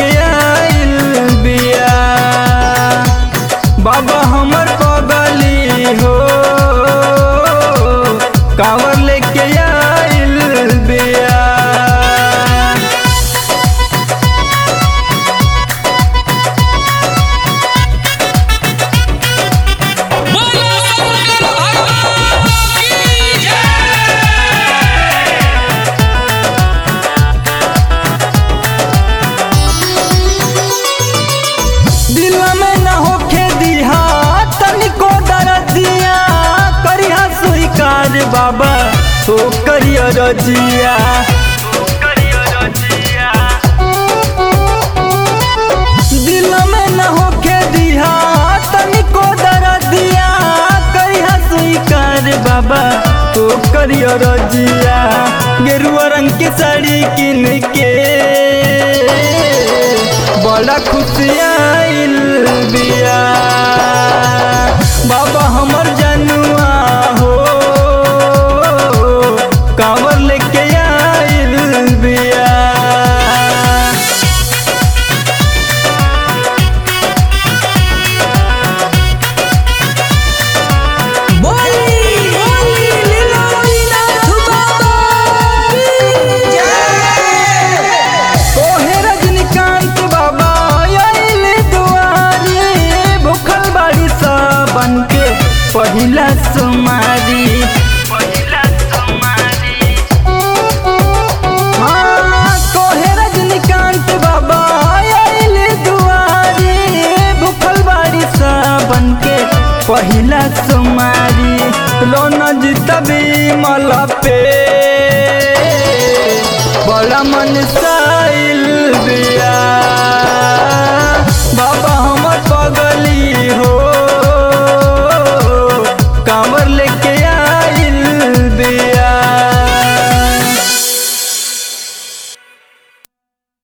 आइल बिया। बाबा हमर पगली हो कांवर लेके आइल बिया। दिल में न होखे दिहा तनिको दर्दिया, करिहा स्वीकार बाबा तो करिया रजिया। दिल में न होखे दिहा तनिको दर्दिया, करिहा स्वीकार बाबा तो करिया रजिया। गेरुआ रंग के साड़ी किन के बड़ा खुशी आइल बिया। बाबा हमर जनुआ हो कांवर लेके आइल बिया। ओहे रजनीकांत बाबा आइल दुआरी, भूखल बाड़ी सा बनके पहिला सुमारी। हाँ, कोहे रजनीकांत बाबा आइल दुआरी, भूखल बाड़ी सा बनके पहिला सुमारी। लोना जितबी मला पे बड़ा मन साइल बिया। बाबा हमर पगली हो कांवर लेके